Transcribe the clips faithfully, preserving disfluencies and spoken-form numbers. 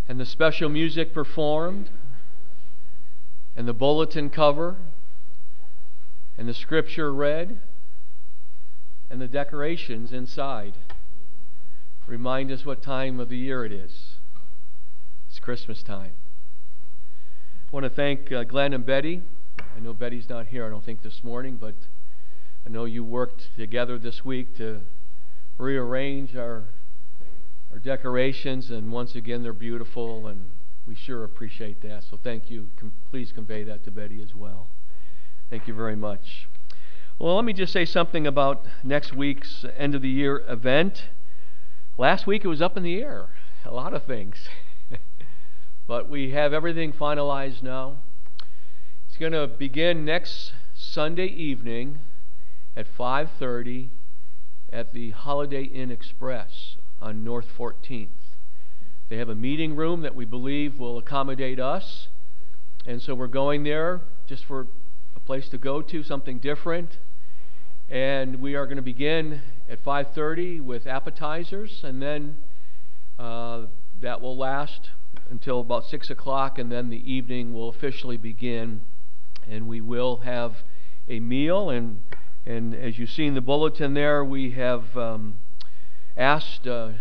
and the special music performed, and the bulletin cover, and the scripture read, and the decorations inside remind us what time of the year it is. It's Christmas time. I want to thank uh, Glenn and Betty. I know Betty's not here, I don't think, this morning, but I know you worked together this week to rearrange our our decorations, and once again, they're beautiful, and we sure appreciate that. So thank you. Com- please convey that to Betty as well. Thank you very much. Well, let me just say something about next week's end of the year event. Last week it was up in the air, a lot of things. But we have everything finalized now. It's going to begin next Sunday evening at five thirty at the Holiday Inn Express on North fourteenth. They have a meeting room that we believe will accommodate us, and so we're going there just for a place to go to, something different. And we are going to begin at five thirty with appetizers, and then uh, that will last until about six o'clock, and then the evening will officially begin, and we will have a meal. And and as you see in the bulletin there, we have um, asked uh,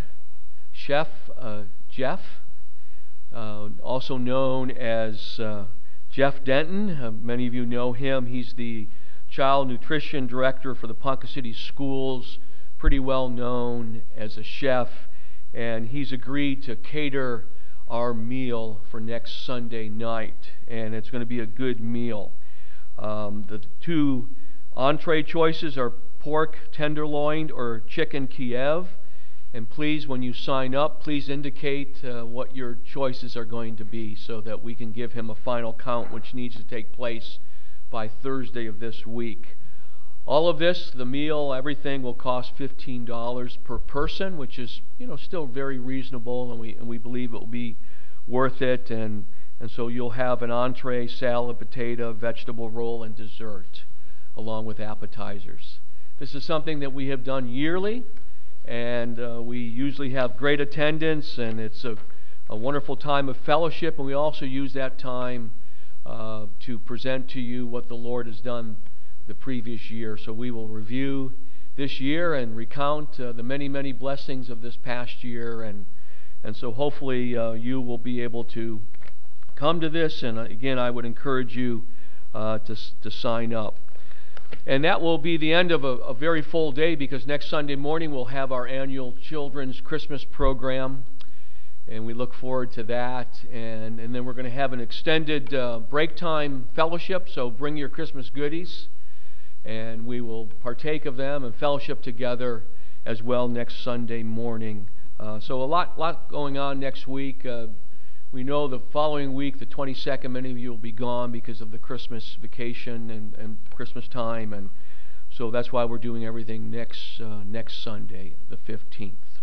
Chef uh, Jeff, uh, also known as uh, Jeff Denton. Uh, many of you know him. He's the Child Nutrition Director for the Ponca City Schools, pretty well known as a chef, and he's agreed to cater our meal for next Sunday night, and it's going to be a good meal. Um, the two entree choices are pork tenderloin or chicken Kiev. And please, when you sign up, please indicate uh, what your choices are going to be so that we can give him a final count, which needs to take place by Thursday of this week. All of this, the meal, everything, will cost fifteen dollars per person, which is, you know, still very reasonable, and we and we believe it will be worth it. And and so you'll have an entree, salad, potato, vegetable roll, and dessert, along with appetizers. This is something that we have done yearly. And uh, we usually have great attendance, and it's a, a wonderful time of fellowship, and we also use that time uh, to present to you what the Lord has done the previous year. So we will review this year and recount uh, the many, many blessings of this past year, and and so hopefully uh, you will be able to come to this, and again, I would encourage you uh, to, to sign up. And that will be the end of a, a very full day, because next Sunday morning we'll have our annual Children's Christmas program, and we look forward to that. And, and then we're going to have an extended uh, break time fellowship, so bring your Christmas goodies, and we will partake of them and fellowship together as well next Sunday morning. Uh, so a lot, lot going on next week. Uh, We know the following week, the twenty-second, many of you will be gone because of the Christmas vacation and, and Christmas time, and so that's why we're doing everything next uh, next Sunday, the fifteenth.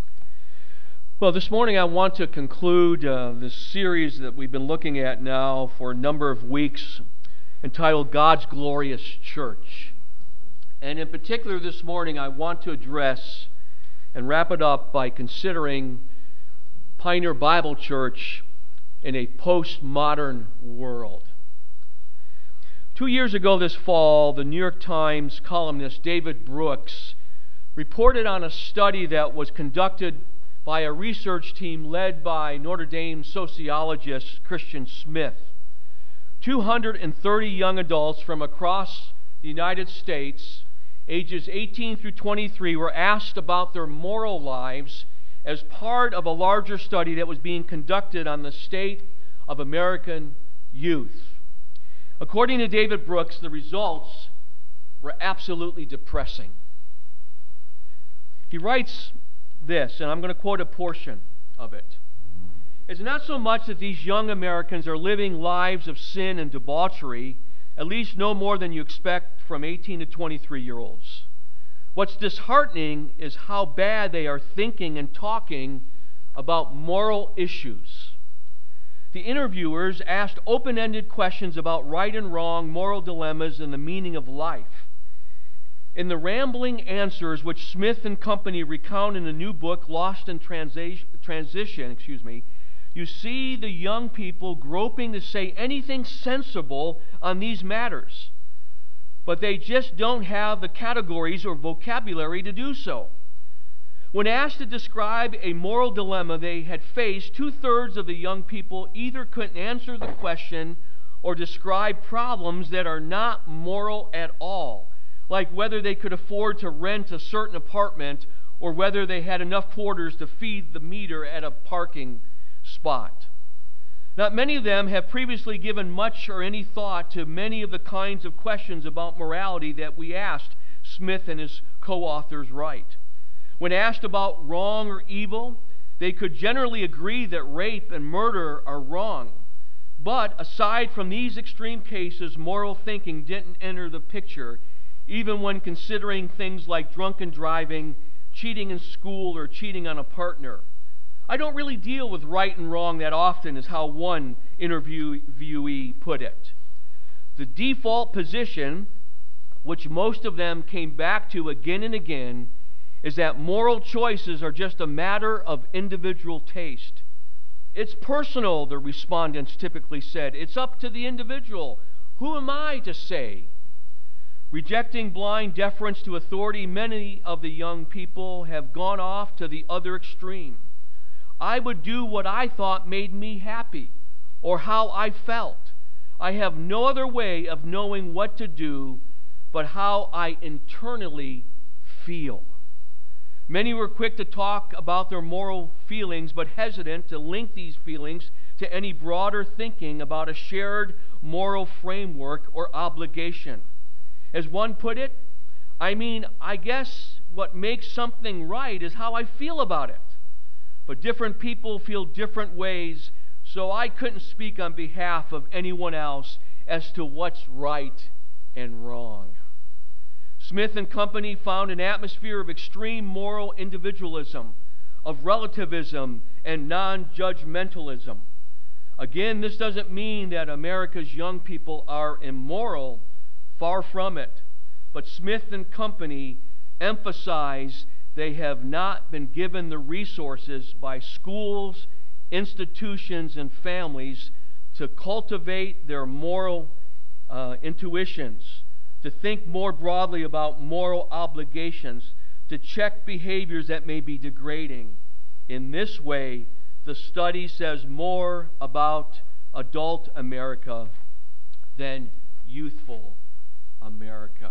Well, this morning I want to conclude uh, this series that we've been looking at now for a number of weeks, entitled God's Glorious Church. And in particular this morning, I want to address and wrap it up by considering Pioneer Bible Church in a postmodern world. Two years ago this fall, the New York Times columnist David Brooks reported on a study that was conducted by a research team led by Notre Dame sociologist Christian Smith. two hundred thirty young adults from across the United States, ages eighteen through twenty-three, were asked about their moral lives as part of a larger study that was being conducted on the state of American youth. According to David Brooks, the results were absolutely depressing. He writes this, and I'm going to quote a portion of it. It's not so much that these young Americans are living lives of sin and debauchery, at least no more than you expect from eighteen to twenty-three-year-olds. What's disheartening is how bad they are thinking and talking about moral issues. The interviewers asked open-ended questions about right and wrong, moral dilemmas, and the meaning of life. In the rambling answers which Smith and company recount in a new book, Lost in Transi- Transition, excuse me, You see the young people groping to say anything sensible on these matters, but they just don't have the categories or vocabulary to do so. When asked to describe a moral dilemma they had faced, two-thirds of the young people either couldn't answer the question or describe problems that are not moral at all, like whether they could afford to rent a certain apartment or whether they had enough quarters to feed the meter at a parking spot. Not many of them have previously given much or any thought to many of the kinds of questions about morality that we asked Smith and his co-authors write. When asked about wrong or evil, they could generally agree that rape and murder are wrong. But aside from these extreme cases, moral thinking didn't enter the picture, even when considering things like drunken driving, cheating in school, or cheating on a partner. I don't really deal with right and wrong that often, is how one interviewee put it. The default position, which most of them came back to again and again, is that moral choices are just a matter of individual taste. It's personal, the respondents typically said. It's up to the individual. Who am I to say? Rejecting blind deference to authority, many of the young people have gone off to the other extreme. I would do what I thought made me happy, or how I felt. I have no other way of knowing what to do but how I internally feel. Many were quick to talk about their moral feelings, but hesitant to link these feelings to any broader thinking about a shared moral framework or obligation. As one put it, I mean, I guess what makes something right is how I feel about it. But different people feel different ways, so I couldn't speak on behalf of anyone else as to what's right and wrong. Smith and company found an atmosphere of extreme moral individualism, of relativism and non-judgmentalism. Again, this doesn't mean that America's young people are immoral, far from it. But Smith and company emphasize they have not been given the resources by schools, institutions, and families to cultivate their moral uh, intuitions, to think more broadly about moral obligations, to check behaviors that may be degrading. In this way, the study says more about adult America than youthful America.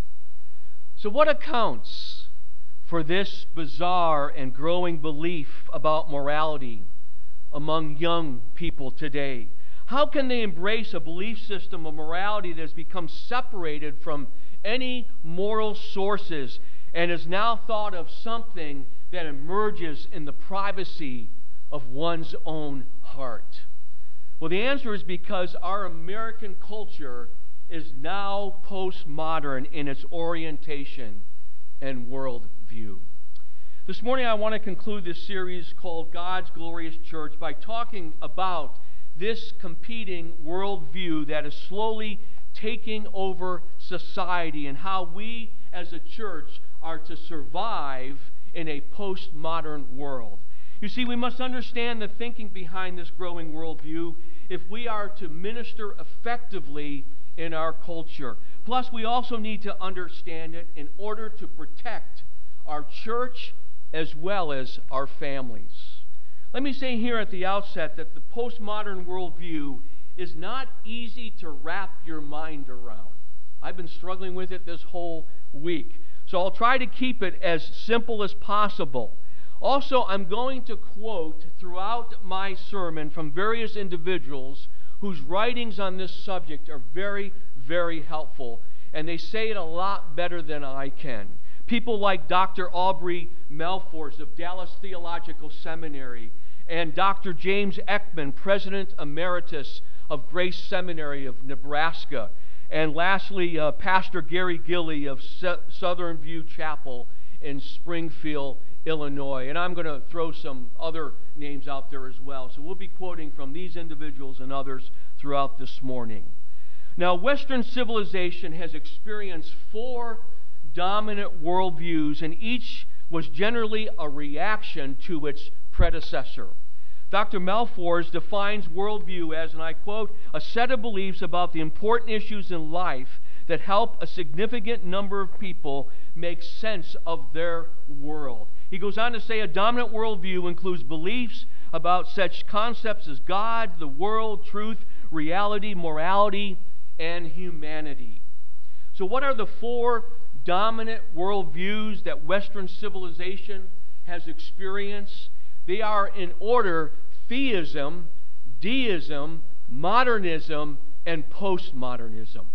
So what accounts for this bizarre and growing belief about morality among young people today? How can they embrace a belief system of morality that has become separated from any moral sources and is now thought of something that emerges in the privacy of one's own heart? Well, the answer is because our American culture is now postmodern in its orientation and worldview. This morning I want to conclude this series called God's Glorious Church by talking about this competing worldview that is slowly taking over society and how we as a church are to survive in a postmodern world. You see, we must understand the thinking behind this growing worldview if we are to minister effectively in our culture. Plus, we also need to understand it in order to protect our church as well as our families. Let me say here at the outset that the postmodern worldview is not easy to wrap your mind around. I've been struggling with it this whole week, so I'll try to keep it as simple as possible. Also, I'm going to quote throughout my sermon from various individuals whose writings on this subject are very, very helpful, and they say it a lot better than I can. People like Doctor Aubrey Melfors of Dallas Theological Seminary, and Doctor James Ekman, President Emeritus of Grace Seminary of Nebraska, and lastly, uh, Pastor Gary Gilley of Se- Southern View Chapel in Springfield, Illinois. And I'm going to throw some other names out there as well. So we'll be quoting from these individuals and others throughout this morning. Now, Western civilization has experienced four dominant worldviews, and each was generally a reaction to its predecessor. Doctor Malfors defines worldview as, and I quote, a set of beliefs about the important issues in life that help a significant number of people make sense of their world. He goes on to say a dominant worldview includes beliefs about such concepts as God, the world, truth, reality, morality, and humanity. So what are the four dominant worldviews that Western civilization has experienced? They are in order: theism, deism, modernism, and postmodernism.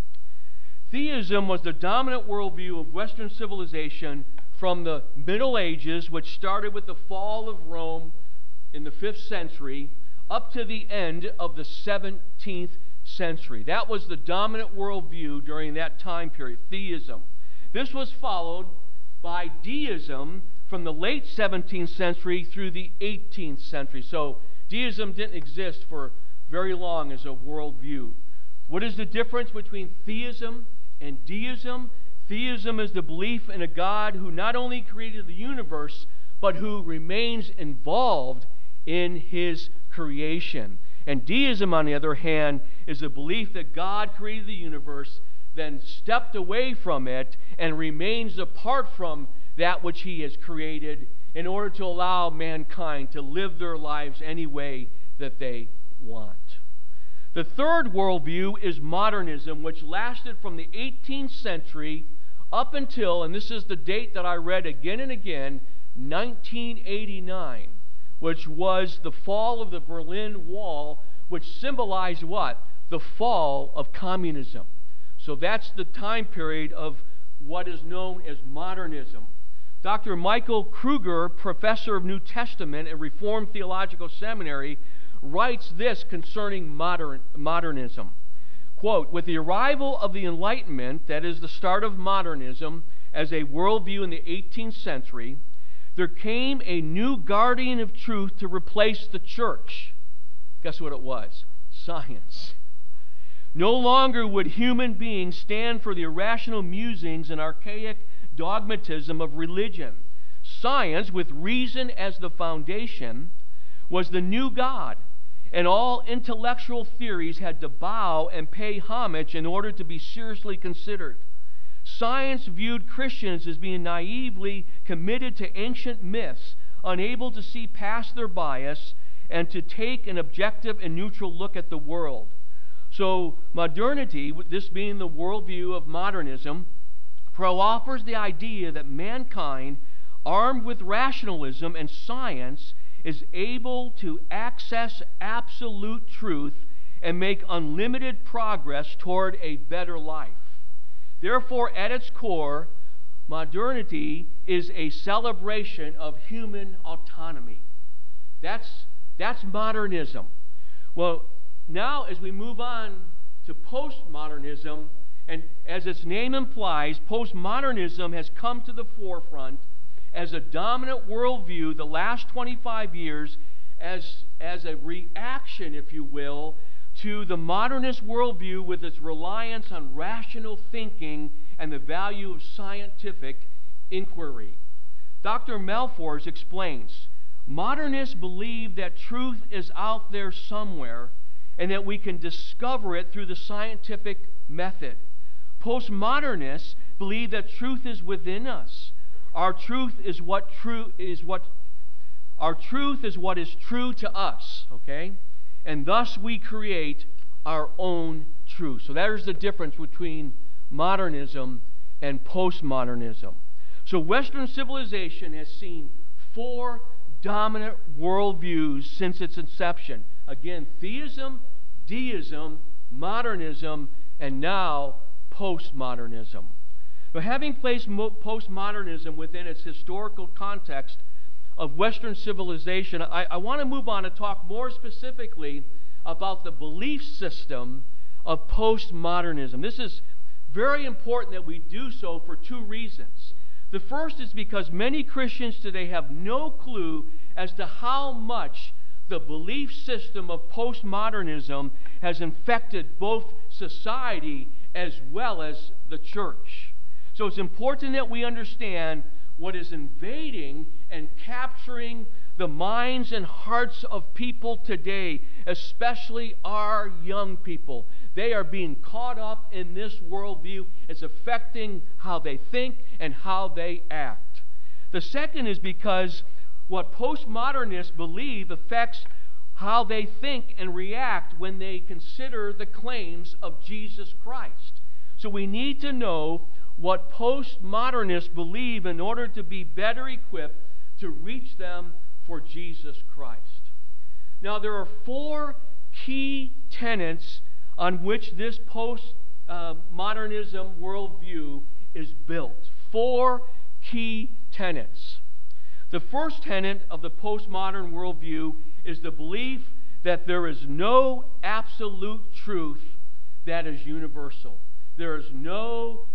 Theism was the dominant worldview of Western civilization from the Middle Ages, which started with the fall of Rome in the fifth century, up to the end of the seventeenth century. That was the dominant worldview during that time period, theism. This was followed by deism from the late seventeenth century through the eighteenth century. So deism didn't exist for very long as a worldview. What is the difference between theism and deism? Theism is the belief in a God who not only created the universe, but who remains involved in his creation. And deism, on the other hand, is the belief that God created the universe, then stepped away from it, and remains apart from that which he has created in order to allow mankind to live their lives any way that they want. The third worldview is modernism, which lasted from the eighteenth century up until, and this is the date that I read again and again, nineteen eighty-nine, which was the fall of the Berlin Wall, which symbolized what? The fall of communism. So that's the time period of what is known as modernism. Doctor Michael Kruger, professor of New Testament at Reformed Theological Seminary, writes this concerning modern, modernism. Quote, with the arrival of the Enlightenment, that is the start of modernism as a worldview in the eighteenth century, there came a new guardian of truth to replace the church. Guess what it was? Science. No longer would human beings stand for the irrational musings and archaic dogmatism of religion. Science, with reason as the foundation, was the new God, and all intellectual theories had to bow and pay homage in order to be seriously considered. Science viewed Christians as being naively committed to ancient myths, unable to see past their bias and to take an objective and neutral look at the world. So modernity, this being the worldview of modernism, pro-offers the idea that mankind, armed with rationalism and science, is able to access absolute truth and make unlimited progress toward a better life. Therefore, at its core, modernity is a celebration of human autonomy. That's, that's modernism. Well, now as we move on to postmodernism, and as its name implies, postmodernism has come to the forefront as a dominant worldview the last twenty-five years as, as a reaction, if you will, to the modernist worldview with its reliance on rational thinking and the value of scientific inquiry. Doctor Malfors explains, modernists believe that truth is out there somewhere and that we can discover it through the scientific method. Postmodernists believe that truth is within us. Our truth is what true is what our truth is what is true to us, okay? And thus we create our own truth. So that is the difference between modernism and postmodernism. So Western civilization has seen four dominant worldviews since its inception. Again, theism, deism, modernism, and now postmodernism. Now, having placed postmodernism within its historical context of Western civilization, I, I want to move on to talk more specifically about the belief system of postmodernism. This is very important that we do so for two reasons. The first is because many Christians today have no clue as to how much the belief system of postmodernism has infected both society as well as the church. So it's important that we understand what is invading and capturing the minds and hearts of people today, especially our young people. They are being caught up in this worldview. It's affecting how they think and how they act. The second is because what postmodernists believe affects how they think and react when they consider the claims of Jesus Christ. So we need to know what postmodernists believe in order to be better equipped to reach them for Jesus Christ. Now, there are four key tenets on which this postmodernism worldview is built. Four key tenets. The first tenet of the postmodern worldview is the belief that there is no absolute truth that is universal. There is no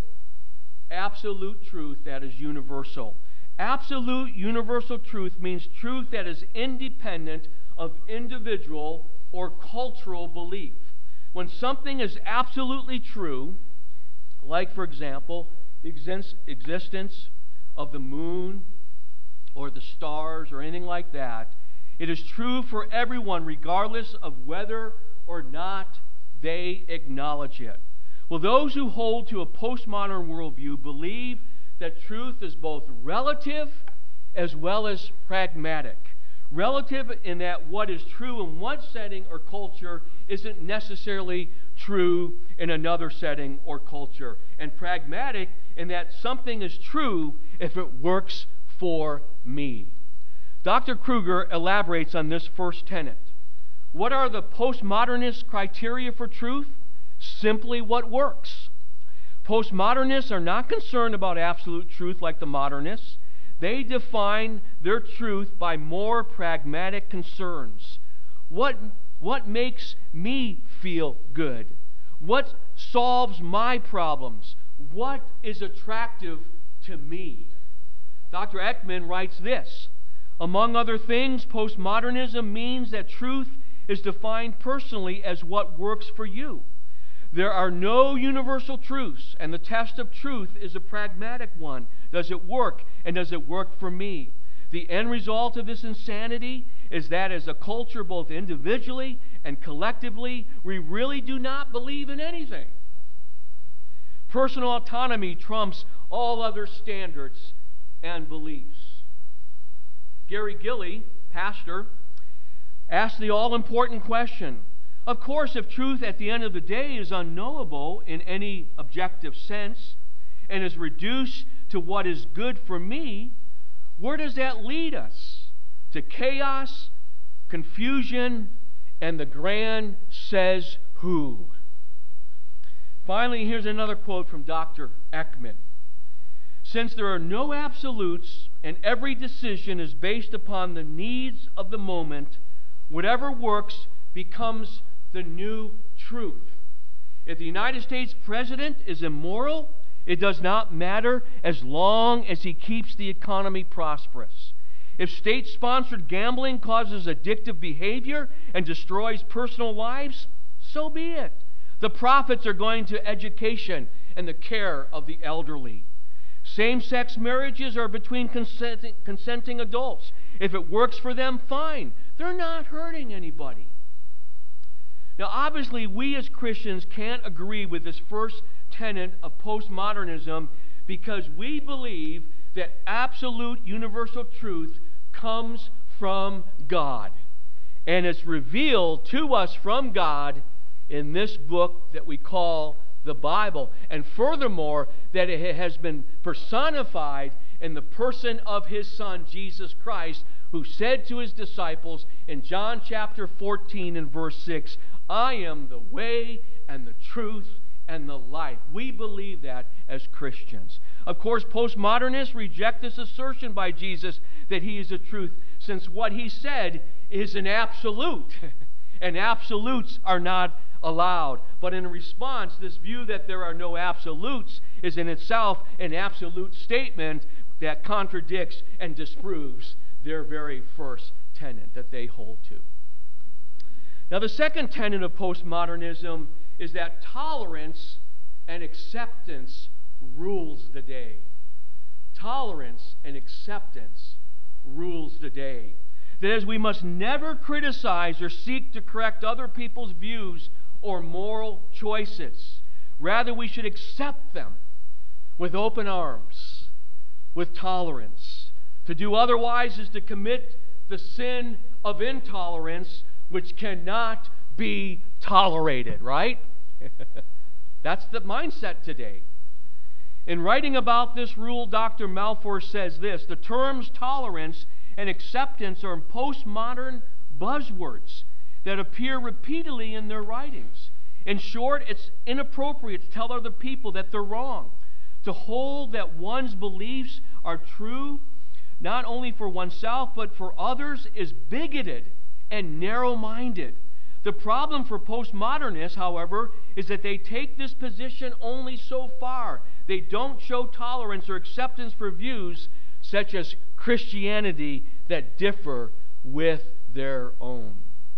absolute truth that is universal. Absolute universal truth means truth that is independent of individual or cultural belief. When something is absolutely true, like, for example, the existence of the moon or the stars or anything like that, it is true for everyone regardless of whether or not they acknowledge it. Well, those who hold to a postmodern worldview believe that truth is both relative as well as pragmatic. Relative in that what is true in one setting or culture isn't necessarily true in another setting or culture. And pragmatic in that something is true if it works for me. Doctor Kruger elaborates on this first tenet. What are the postmodernist criteria for truth? Simply what works. Postmodernists are not concerned about absolute truth like the modernists. They define their truth by more pragmatic concerns. What, what makes me feel good? What solves my problems? What is attractive to me? Doctor Ekman writes this: among other things, postmodernism means that truth is defined personally as what works for you. There are no universal truths, and the test of truth is a pragmatic one. Does it work, and does it work for me? The end result of this insanity is that as a culture, both individually and collectively, we really do not believe in anything. Personal autonomy trumps all other standards and beliefs. Gary Gilley, pastor, asked the all-important question: of course, if truth at the end of the day is unknowable in any objective sense and is reduced to what is good for me, where does that lead us? To chaos, confusion, and the grand says who. Finally, here's another quote from Doctor Ekman. Since there are no absolutes and every decision is based upon the needs of the moment, whatever works becomes the new truth. If the United States president is immoral, it does not matter as long as he keeps the economy prosperous. If state-sponsored gambling causes addictive behavior and destroys personal lives, so be it. The profits are going to education and the care of the elderly. Same-sex marriages are between consenting, consenting adults. If it works for them, fine. They're not hurting anybody. Now, obviously, we as Christians can't agree with this first tenet of postmodernism because we believe that absolute universal truth comes from God. And it's revealed to us from God in this book that we call the Bible. And furthermore, that it has been personified in the person of His Son, Jesus Christ, who said to His disciples in John chapter fourteen and verse six, I am the way and the truth and the life. We believe that as Christians. Of course, postmodernists reject this assertion by Jesus that He is the truth, since what He said is an absolute, and absolutes are not allowed. But in response, this view that there are no absolutes is in itself an absolute statement that contradicts and disproves their very first tenet that they hold to. Now, the second tenet of postmodernism is that tolerance and acceptance rules the day. Tolerance and acceptance rules the day. That is, we must never criticize or seek to correct other people's views or moral choices. Rather, we should accept them with open arms, with tolerance. To do otherwise is to commit the sin of intolerance, which cannot be tolerated, right? That's the mindset today. In writing about this rule, Doctor Malfour says this: the terms tolerance and acceptance are postmodern buzzwords that appear repeatedly in their writings. In short, it's inappropriate to tell other people that they're wrong. To hold that one's beliefs are true, not only for oneself, but for others, is bigoted and narrow-minded. The problem for postmodernists, however, is that they take this position only so far. They don't show tolerance or acceptance for views such as Christianity that differ with their own.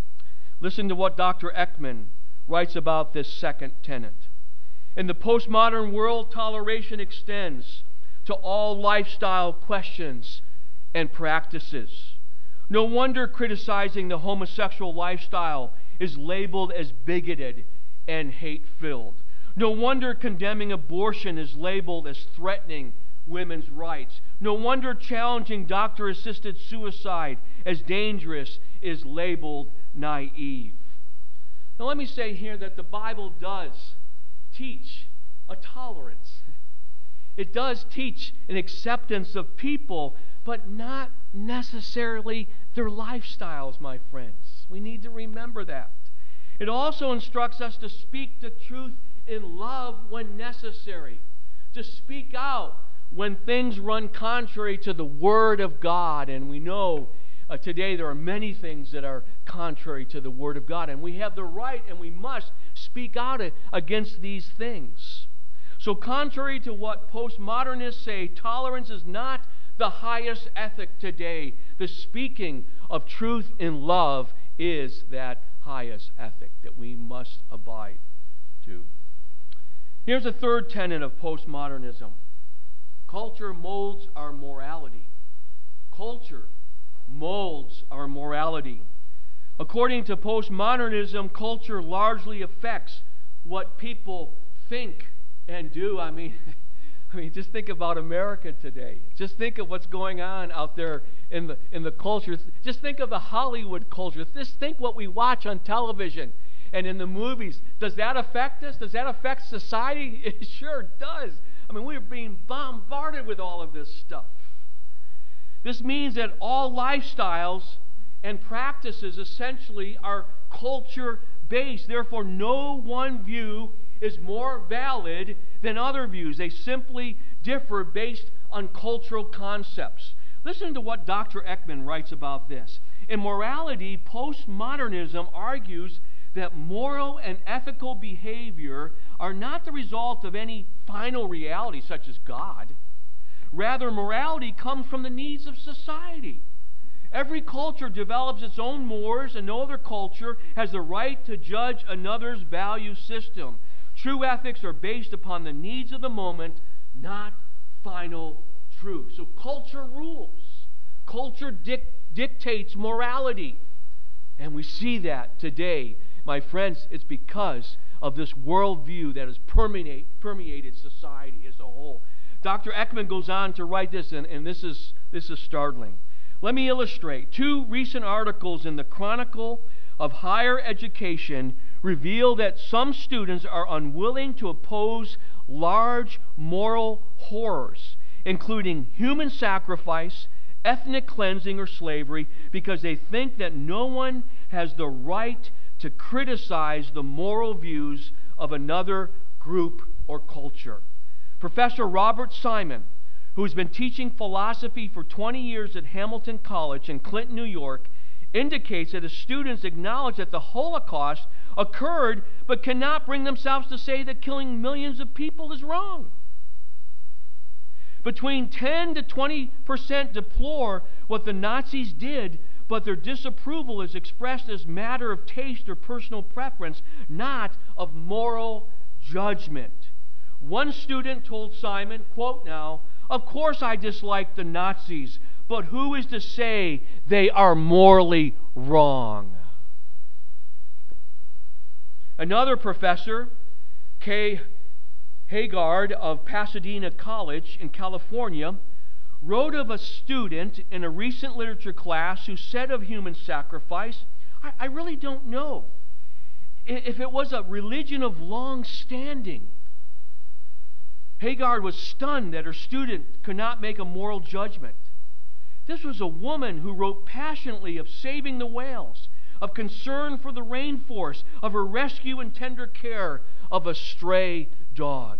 Listen to what Doctor Ekman writes about this second tenet. In the postmodern world, toleration extends to all lifestyle questions and practices. No wonder criticizing the homosexual lifestyle is labeled as bigoted and hate-filled. No wonder condemning abortion is labeled as threatening women's rights. No wonder challenging doctor-assisted suicide as dangerous is labeled naive. Now let me say here that the Bible does teach a tolerance. It does teach an acceptance of people, but not necessarily their lifestyles, my friends. We need to remember that. It also instructs us to speak the truth in love when necessary, to speak out when things run contrary to the Word of God. And we know uh, today there are many things that are contrary to the Word of God, and we have the right and we must speak out against these things. So contrary to what postmodernists say, tolerance is not the highest ethic today. The speaking of truth in love is that highest ethic that we must abide to. Here's a third tenet of postmodernism. Culture molds our morality. Culture molds our morality. According to postmodernism, culture largely affects what people think and do. I mean, I mean, just think about America today. Just think of what's going on out there in the in the culture. Just think of the Hollywood culture. Just think what we watch on television and in the movies. Does that affect us? Does that affect society? It sure does. I mean, we're being bombarded with all of this stuff. This means that all lifestyles and practices essentially are culture-based. Therefore, no one view is more valid than other views. They simply differ based on cultural concepts. Listen to what Doctor Ekman writes about this. In morality, postmodernism argues that moral and ethical behavior are not the result of any final reality such as God. Rather, morality comes from the needs of society. Every culture develops its own mores, and no other culture has the right to judge another's value system. True ethics are based upon the needs of the moment, not final truth. So culture rules. Culture dic- dictates morality. And we see that today. My friends, it's because of this worldview that has permeate, permeated society as a whole. Doctor Ekman goes on to write this, and, and this is, this is startling. Let me illustrate. Two recent articles in the Chronicle of Higher Education reveal that some students are unwilling to oppose large moral horrors, including human sacrifice, ethnic cleansing, or slavery, because they think that no one has the right to criticize the moral views of another group or culture. Professor Robert Simon, who has been teaching philosophy for twenty years at Hamilton College in Clinton, New York, indicates that his students acknowledge that the Holocaust occurred but cannot bring themselves to say that killing millions of people is wrong. Between ten to twenty percent deplore what the Nazis did, but their disapproval is expressed as matter of taste or personal preference, not of moral judgment. One student told Simon, quote now, "Of course I dislike the Nazis, but who is to say they are morally wrong? Another professor, Kay Haggard of Pasadena College in California, wrote of a student in a recent literature class who said of human sacrifice, I, I really don't know if it was a religion of long standing. Haggard was stunned that her student could not make a moral judgment. This was a woman who wrote passionately of saving the whales, of concern for the rainforest, of her rescue and tender care of a stray dog.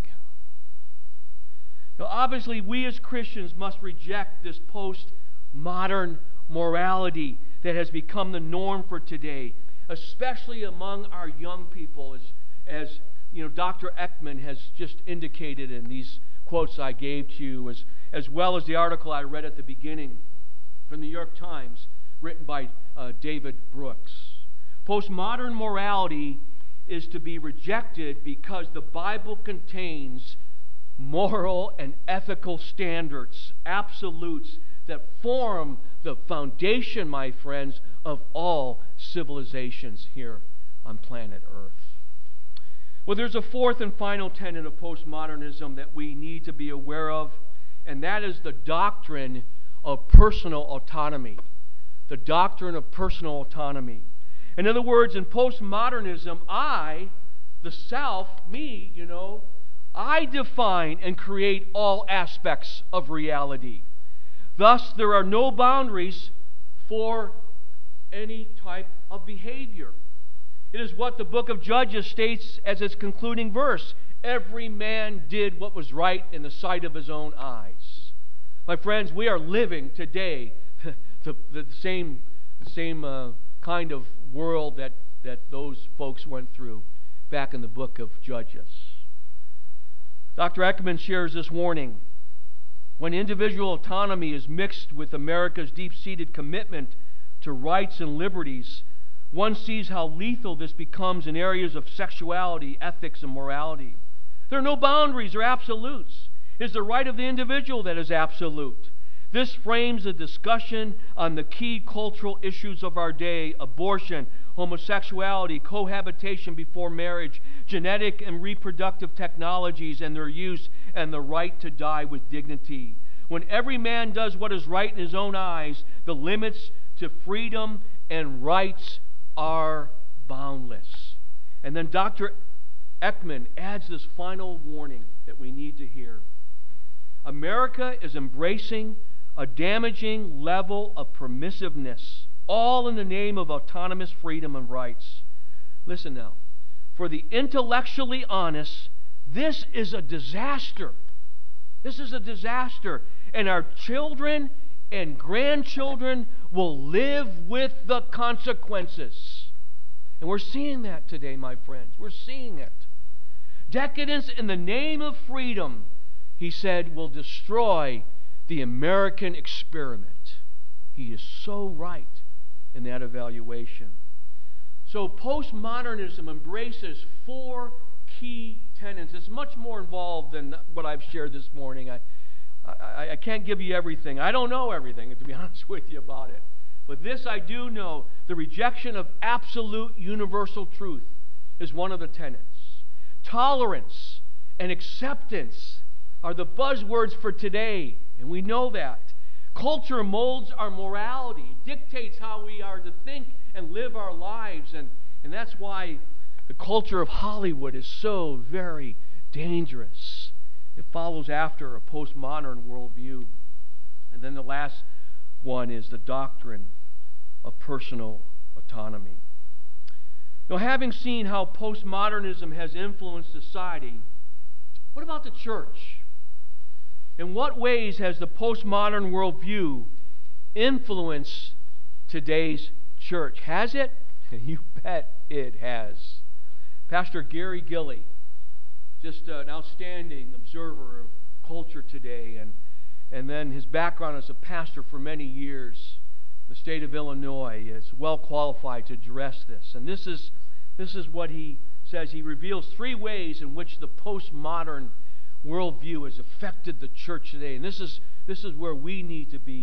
Now, obviously, we as Christians must reject this postmodern morality that has become the norm for today, especially among our young people, as, as you know, Doctor Ekman has just indicated in these quotes I gave to you, as, as well as the article I read at the beginning from the New York Times, written by uh, David Brooks. Postmodern morality is to be rejected because the Bible contains moral and ethical standards, absolutes that form the foundation, my friends, of all civilizations here on planet Earth. Well, there's a fourth and final tenet of postmodernism that we need to be aware of, and that is the doctrine of personal autonomy. The doctrine of personal autonomy. In other words, in postmodernism, I, the self, me, you know, I define and create all aspects of reality. Thus, there are no boundaries for any type of behavior. It is what the book of Judges states as its concluding verse. Every man did what was right in the sight of his own eyes. My friends, we are living today the, the same, the same uh, kind of world that, that those folks went through back in the book of Judges. Doctor Ekman shares this warning. When individual autonomy is mixed with America's deep-seated commitment to rights and liberties, one sees how lethal this becomes in areas of sexuality, ethics, and morality. There are no boundaries or absolutes. It is the right of the individual that is absolute. This frames a discussion on the key cultural issues of our day: abortion, homosexuality, cohabitation before marriage, genetic and reproductive technologies and their use, and the right to die with dignity. When every man does what is right in his own eyes, the limits to freedom and rights are boundless. And then Doctor Ekman adds this final warning that we need to hear. America is embracing a damaging level of permissiveness, all in the name of autonomous freedom and rights. Listen now. For the intellectually honest, this is a disaster. This is a disaster. And our children and grandchildren will live with the consequences. And we're seeing that today, my friends. We're seeing it. Decadence in the name of freedom, he said, will destroy the American experiment. He is so right in that evaluation. So postmodernism embraces four key tenets. It's much more involved than what I've shared this morning. I, I, I can't give you everything. I don't know everything, to be honest with you about it. But this I do know: the rejection of absolute universal truth is one of the tenets. Tolerance and acceptance are the buzzwords for today, and we know that. Culture molds our morality, dictates how we are to think and live our lives, and, and that's why the culture of Hollywood is so very dangerous. It follows after a postmodern worldview. And then the last one is the doctrine of personal autonomy. Now, having seen how postmodernism has influenced society, what about the church? In what ways has the postmodern worldview influenced today's church? Has it? You bet it has. Pastor Gary Gilley, just an outstanding observer of culture today, and, and then his background as a pastor for many years in the state of Illinois, is well qualified to address this. And this is, this is what he says. He reveals three ways in which the postmodern worldview has affected the church today. And this is, this is where we need to be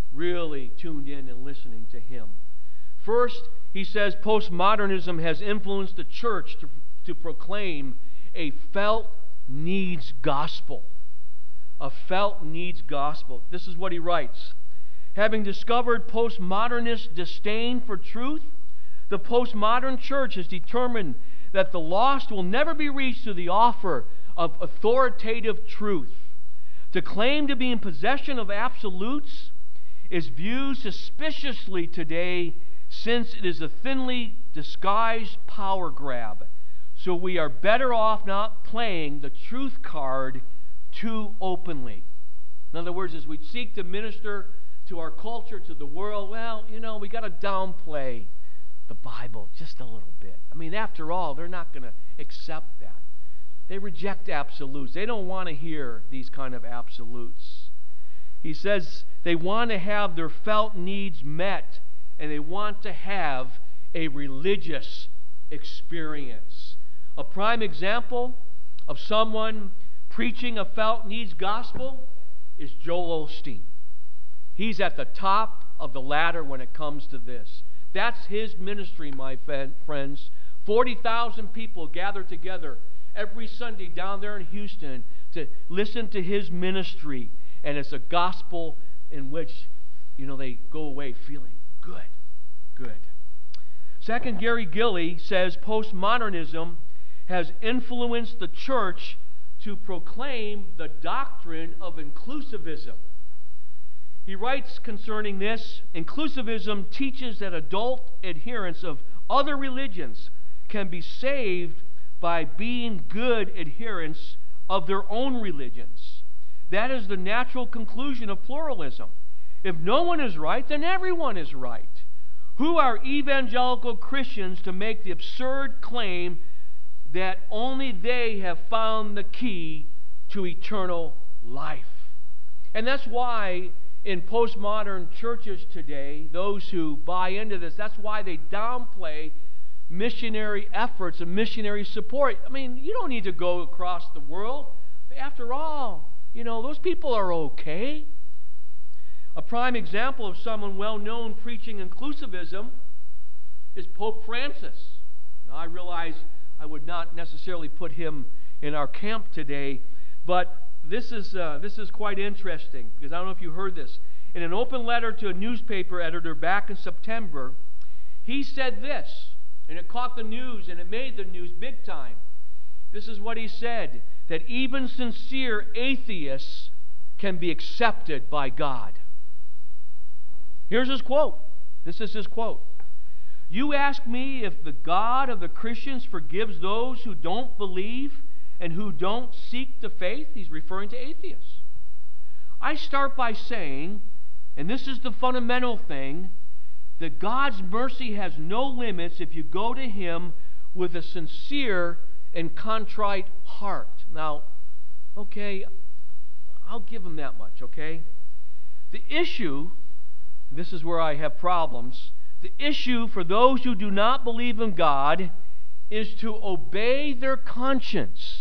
really tuned in and listening to him. First, he says postmodernism has influenced the church to, to proclaim a felt needs gospel. A felt needs gospel. This is what he writes. Having discovered postmodernist disdain for truth, the postmodern church has determined that the lost will never be reached through the offer of authoritative truth. To claim to be in possession of absolutes is viewed suspiciously today, since it is a thinly disguised power grab. So we are better off not playing the truth card too openly. In other words, as we seek to minister to our culture, to the world, well, you know, we got to downplay the Bible just a little bit. I mean, after all, they're not going to accept that. They reject absolutes. They don't want to hear these kind of absolutes. He says they want to have their felt needs met, and they want to have a religious experience. A prime example of someone preaching a felt needs gospel is Joel Osteen. He's at the top of the ladder when it comes to this. That's his ministry, my friends. forty thousand people gather together every Sunday down there in Houston to listen to his ministry. And it's a gospel in which, you know, they go away feeling good, good. Second, Gary Gilley says postmodernism has influenced the church to proclaim the doctrine of inclusivism. He writes concerning this, inclusivism teaches that adult adherents of other religions can be saved by being good adherents of their own religions. That is the natural conclusion of pluralism. If no one is right, then everyone is right. Who are evangelical Christians to make the absurd claim that only they have found the key to eternal life? And that's why in postmodern churches today, those who buy into this, that's why they downplay missionary efforts and missionary support. I mean, you don't need to go across the world. After all, you know, those people are okay. A prime example of someone well-known preaching inclusivism is Pope Francis. Now, I realize I would not necessarily put him in our camp today, but this is, uh, this is quite interesting, because I don't know if you heard this. In an open letter to a newspaper editor back in September, he said this, and it caught the news, and it made the news big time. This is what he said, that even sincere atheists can be accepted by God. Here's his quote. This is his quote. You ask me if the God of the Christians forgives those who don't believe and who don't seek the faith? He's referring to atheists. I start by saying, and this is the fundamental thing, that God's mercy has no limits if you go to Him with a sincere and contrite heart. Now, okay, I'll give Him that much, okay? The issue, this is where I have problems, the issue for those who do not believe in God is to obey their conscience.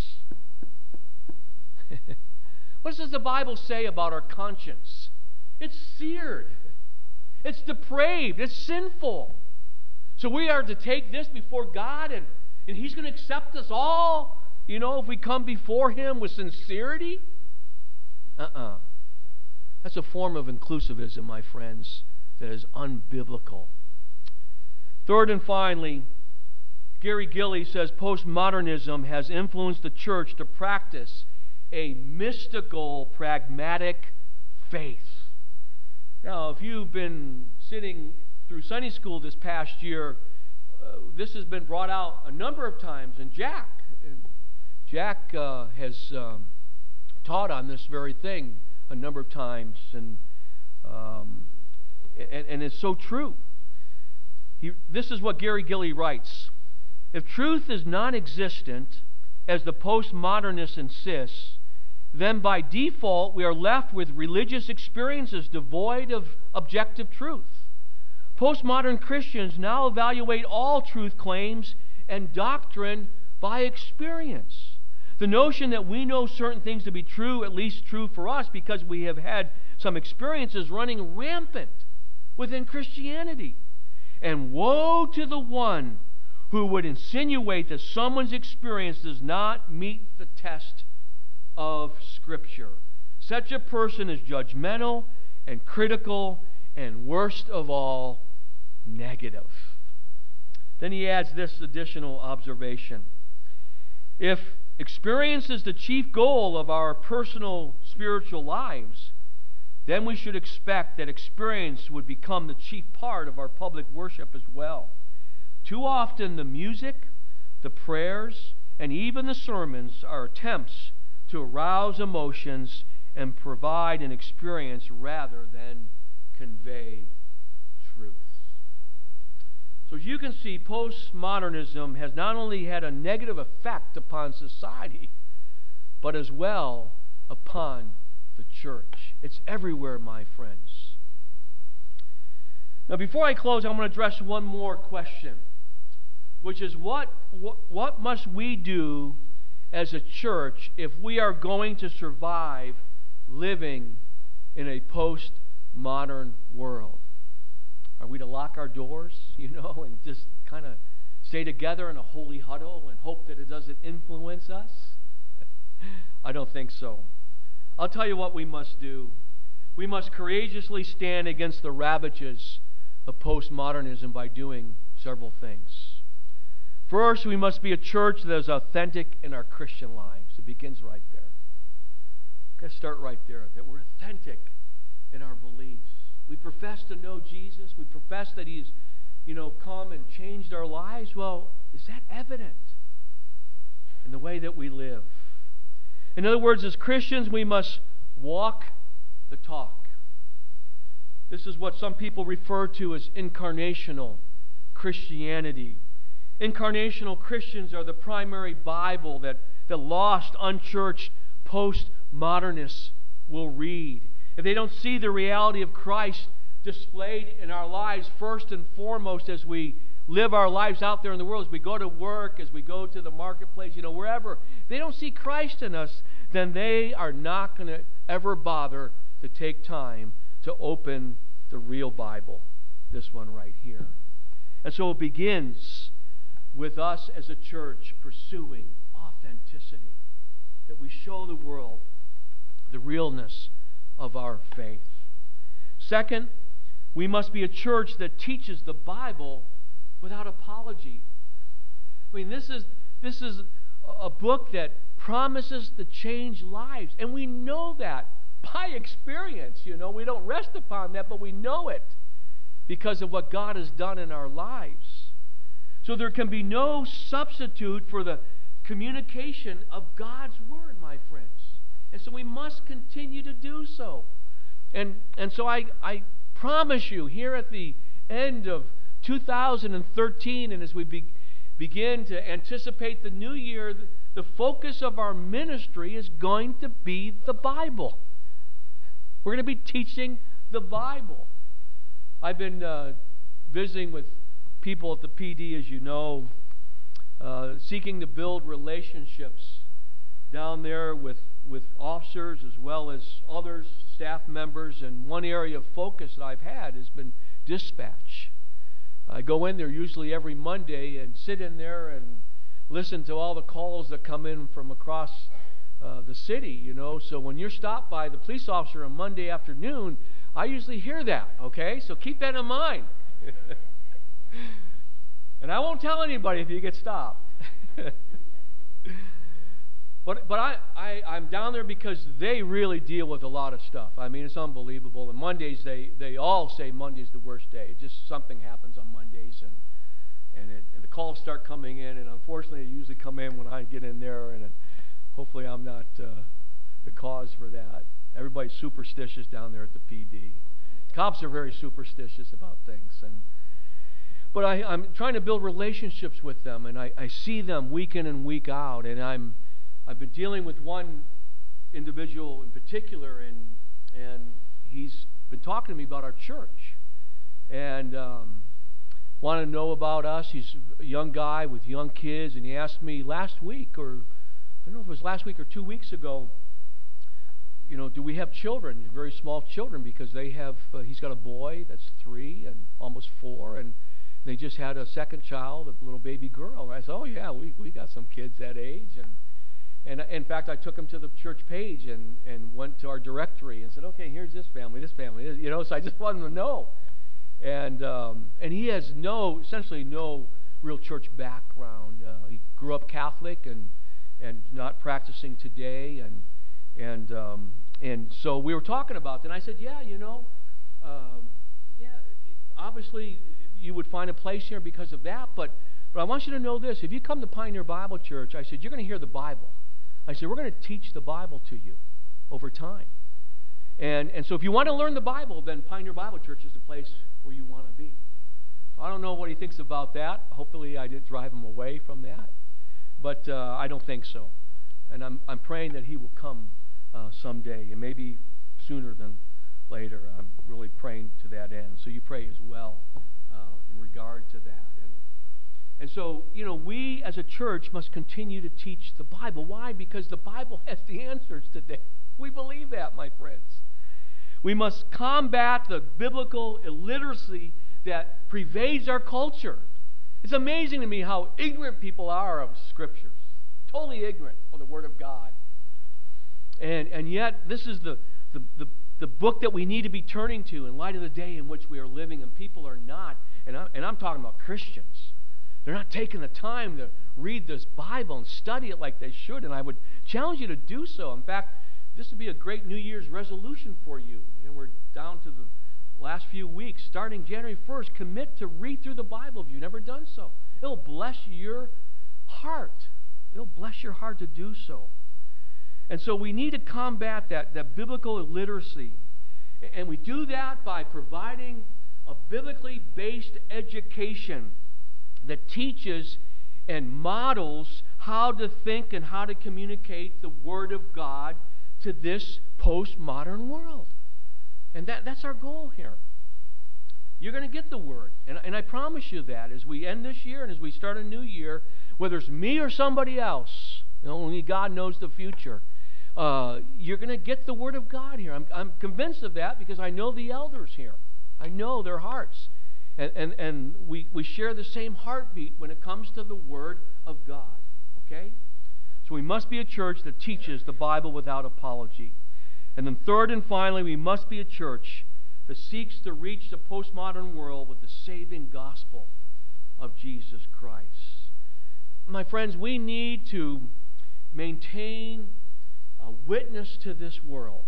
What does the Bible say about our conscience? It's seared. It's depraved. It's sinful. So we are to take this before God, and, and He's going to accept us all, you know, if we come before Him with sincerity? Uh-uh. That's a form of inclusivism, my friends, that is unbiblical. Third and finally, Gary Gilley says postmodernism has influenced the church to practice a mystical, pragmatic faith. Now, if you've been sitting through Sunday school this past year, uh, this has been brought out a number of times, and Jack, and Jack uh, has um, taught on this very thing a number of times, and um, and, and it's so true. He, this is what Gary Gilley writes. If truth is non-existent, as the postmodernists insist, then by default we are left with religious experiences devoid of objective truth. Postmodern Christians now evaluate all truth claims and doctrine by experience. The notion that we know certain things to be true, at least true for us, because we have had some experiences running rampant within Christianity. And woe to the one who would insinuate that someone's experience does not meet the test of Scripture. Such a person is judgmental and critical and, worst of all, negative. Then he adds this additional observation. If experience is the chief goal of our personal spiritual lives, then we should expect that experience would become the chief part of our public worship as well. Too often the music, the prayers, and even the sermons are attempts to arouse emotions and provide an experience rather than convey truth. So as you can see, postmodernism has not only had a negative effect upon society, but as well upon the church. It's everywhere, my friends. Now, before I close, I'm going to address one more question, which is what, what, what must we do as a church if we are going to survive living in a postmodern world? Are we to lock our doors, you know, and just kind of stay together in a holy huddle and hope that it doesn't influence us? I don't think so. I'll tell you what we must do. We must courageously stand against the ravages of postmodernism by doing several things. First, we must be a church that is authentic in our Christian lives. It begins right there. We've got to start right there, that we're authentic in our beliefs. We profess to know Jesus. We profess that He's, you know, come and changed our lives. Well, is that evident in the way that we live? In other words, as Christians, we must walk the talk. This is what some people refer to as incarnational Christianity. Incarnational Christians are the primary Bible that the lost, unchurched, postmodernists will read. If they don't see the reality of Christ displayed in our lives first and foremost as we live our lives out there in the world, as we go to work, as we go to the marketplace, you know, wherever, if they don't see Christ in us, then they are not going to ever bother to take time to open the real Bible, this one right here. And so it begins with us as a church pursuing authenticity, that we show the world the realness of our faith. Second, we must be a church that teaches the Bible without apology. I mean, this is this is a book that promises to change lives, and we know that by experience. You know, we don't rest upon that, but we know it because of what God has done in our lives. So there can be no substitute for the communication of God's Word, my friends. And so we must continue to do so. And, and so I, I promise you, here at the end of two thousand thirteen, and as we be, begin to anticipate the new year, the, the focus of our ministry is going to be the Bible. We're going to be teaching the Bible. I've been uh, visiting with people at the P D, as you know, uh, seeking to build relationships down there with, with officers as well as others, staff members, and one area of focus that I've had has been dispatch. I go in there usually every Monday and sit in there and listen to all the calls that come in from across uh, the city, you know. So when you're stopped by the police officer on Monday afternoon, I usually hear that, okay? So keep that in mind. And I won't tell anybody if you get stopped. But, but I, I, I'm down there because they really deal with a lot of stuff. I mean, it's unbelievable. And Mondays, they, they all say Monday's the worst day. It just something happens on Mondays, and and, it, and the calls start coming in. And unfortunately, they usually come in when I get in there, and it, hopefully I'm not uh, the cause for that. Everybody's superstitious down there at the P D. Cops are very superstitious about things. and But I, I'm trying to build relationships with them, and I, I see them week in and week out, and I'm I've been dealing with one individual in particular, and and he's been talking to me about our church, and um, wanted to know about us. He's a young guy with young kids, and he asked me last week, or I don't know if it was last week or two weeks ago, you know, do we have children, very small children, because they have, uh, he's got a boy that's three and almost four, and they just had a second child, a little baby girl. And I said, oh yeah, we, we got some kids that age. And and in fact, I took him to the church page and, and went to our directory and said, okay, here's this family, this family, you know, so I just wanted to know. And um, and he has no, essentially no real church background. Uh, he grew up Catholic and and not practicing today, and and um, and so we were talking about that. And I said, yeah, you know, um, yeah, obviously you would find a place here because of that, but but I want you to know this: if you come to Pioneer Bible Church, I said, you're going to hear the Bible. I said, we're going to teach the Bible to you over time. And and so if you want to learn the Bible, then Pioneer Bible Church is the place where you want to be. So I don't know what he thinks about that. Hopefully I didn't drive him away from that. But uh, I don't think so. And I'm I'm praying that he will come uh, someday, and maybe sooner than later. I'm really praying to that end. So you pray as well uh, in regard to that. And and so, you know, we as a church must continue to teach the Bible. Why? Because the Bible has the answers today. We believe that, my friends. We must combat the biblical illiteracy that pervades our culture. It's amazing to me how ignorant people are of Scriptures. Totally ignorant of the Word of God. And and yet, this is the, the, the, the book that we need to be turning to in light of the day in which we are living, and people are not. And, I, and I'm talking about Christians. They're not taking the time to read this Bible and study it like they should, and I would challenge you to do so. In fact, this would be a great New Year's resolution for you. You know, we're down to the last few weeks. Starting January first, commit to read through the Bible if you've never done so. It'll bless your heart. It'll bless your heart to do so. And so we need to combat that, that biblical illiteracy. And we do that by providing a biblically based education that teaches and models how to think and how to communicate the Word of God to this postmodern world. And that, that's our goal here. You're going to get the Word. And, and I promise you that as we end this year and as we start a new year, whether it's me or somebody else, you know, only God knows the future, uh, you're going to get the Word of God here. I'm, I'm convinced of that because I know the elders here. I know their hearts. And, and, and we, we share the same heartbeat when it comes to the Word of God. Okay? So we must be a church that teaches the Bible without apology. And then third and finally, we must be a church that seeks to reach the postmodern world with the saving gospel of Jesus Christ. My friends, we need to maintain a witness to this world.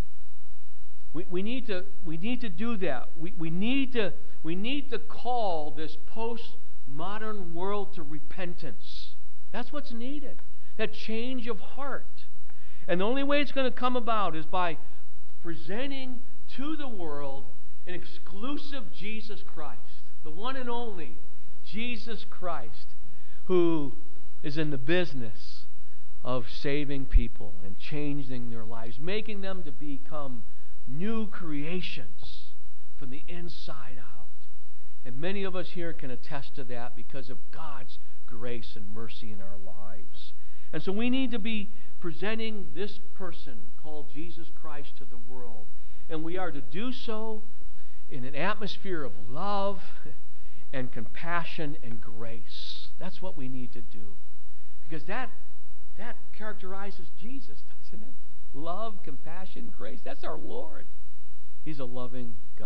We, we, need, to, we need to do that. We, we, need to, we need to call this postmodern world to repentance. That's what's needed. That change of heart. And the only way it's going to come about is by presenting to the world an exclusive Jesus Christ, the one and only Jesus Christ, who is in the business of saving people and changing their lives, making them to become new creations from the inside out. And many of us here can attest to that because of God's grace and mercy in our lives. And so we need to be presenting this person called Jesus Christ to the world. And we are to do so in an atmosphere of love and compassion and grace. That's what we need to do. Because that, that characterizes Jesus, doesn't it? Love, compassion, grace. That's our Lord. He's a loving God.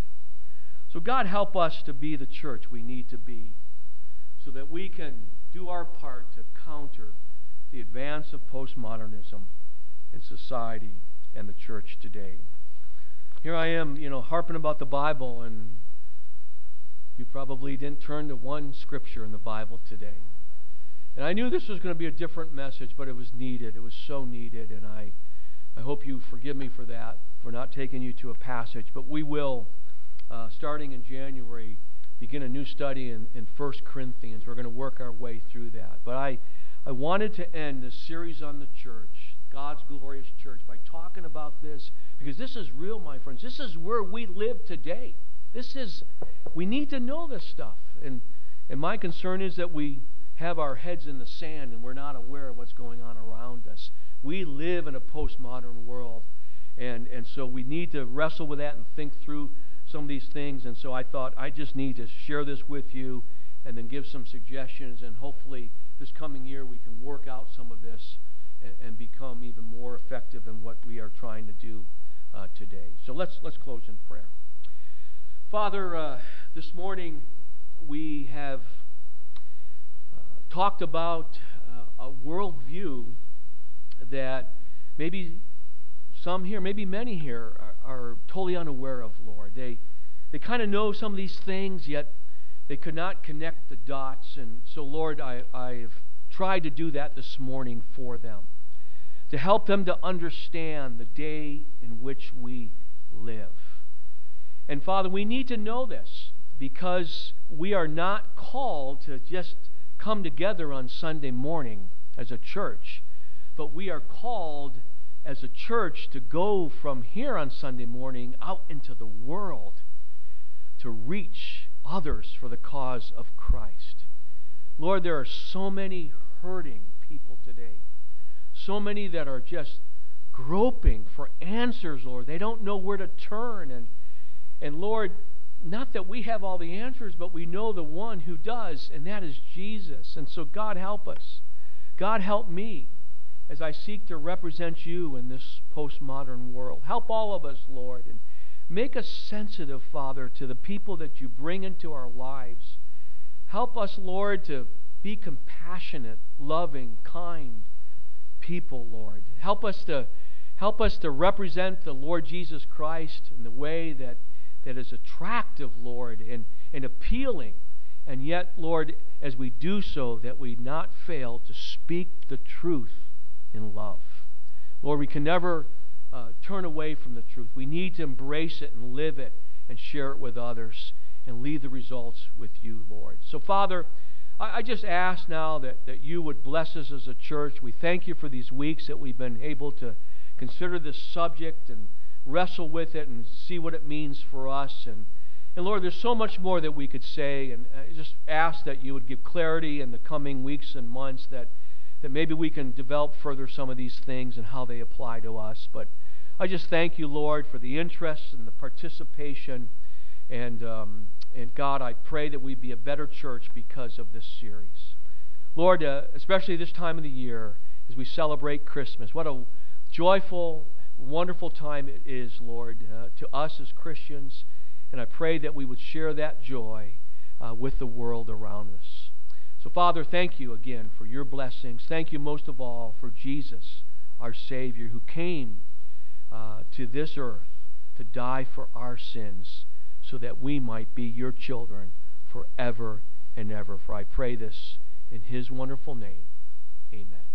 So God help us to be the church we need to be so that we can do our part to counter the advance of postmodernism in society and the church today. Here I am, you know, harping about the Bible, and you probably didn't turn to one scripture in the Bible today. And I knew this was going to be a different message, but it was needed. It was so needed, and I, I hope you forgive me for that, for not taking you to a passage. But we will, uh, starting in January, begin a new study in, in First Corinthians. We're going to work our way through that. But I, I wanted to end this series on the church, God's glorious church, by talking about this, because this is real, my friends. This is where we live today. This is, we need to know this stuff. And, and my concern is that we have our heads in the sand and we're not aware of what's going on around us. We live in a postmodern world. And, and so we need to wrestle with that and think through some of these things. And so I thought I just need to share this with you and then give some suggestions. And hopefully this coming year we can work out some of this and, and become even more effective in what we are trying to do uh, today. So let's, let's close in prayer. Father, uh, this morning we have uh, talked about uh, a worldview that maybe some here, maybe many here, are, are totally unaware of, Lord. They, they kind of know some of these things, yet they could not connect the dots. And so, Lord, I, I've tried to do that this morning for them, to help them to understand the day in which we live. And Father, we need to know this because we are not called to just come together on Sunday morning as a church, but we are called as a church to go from here on Sunday morning out into the world to reach others for the cause of Christ. Lord, there are so many hurting people today, so many that are just groping for answers, Lord. They don't know where to turn. And And Lord, not that we have all the answers, but we know the one who does, and that is Jesus. And so God help us. God help me as I seek to represent you in this postmodern world. Help all of us, Lord, and make us sensitive, Father, to the people that you bring into our lives. Help us, Lord, to be compassionate, loving, kind people, Lord. Help us to help us to represent the Lord Jesus Christ in the way that that is attractive, Lord, and, and appealing. And yet, Lord, as we do so, that we not fail to speak the truth in love. Lord, we can never uh, turn away from the truth. We need to embrace it and live it and share it with others and leave the results with you, Lord. So, Father, I, I just ask now that, that you would bless us as a church. We thank you for these weeks that we've been able to consider this subject and wrestle with it and see what it means for us. And, and Lord, there's so much more that we could say, and I just ask that you would give clarity in the coming weeks and months, that, that maybe we can develop further some of these things and how they apply to us. But I just thank you, Lord, for the interest and the participation. And, um, and God, I pray that we be a better church because of this series. Lord, uh, especially this time of the year as we celebrate Christmas, what a joyful, wonderful time it is, Lord, uh, to us as Christians, and I pray that we would share that joy uh, with the world around us. So, Father, thank you again for your blessings. Thank you most of all for Jesus, our Savior, who came uh, to this earth to die for our sins so that we might be your children forever and ever. For I pray this in his wonderful name. Amen.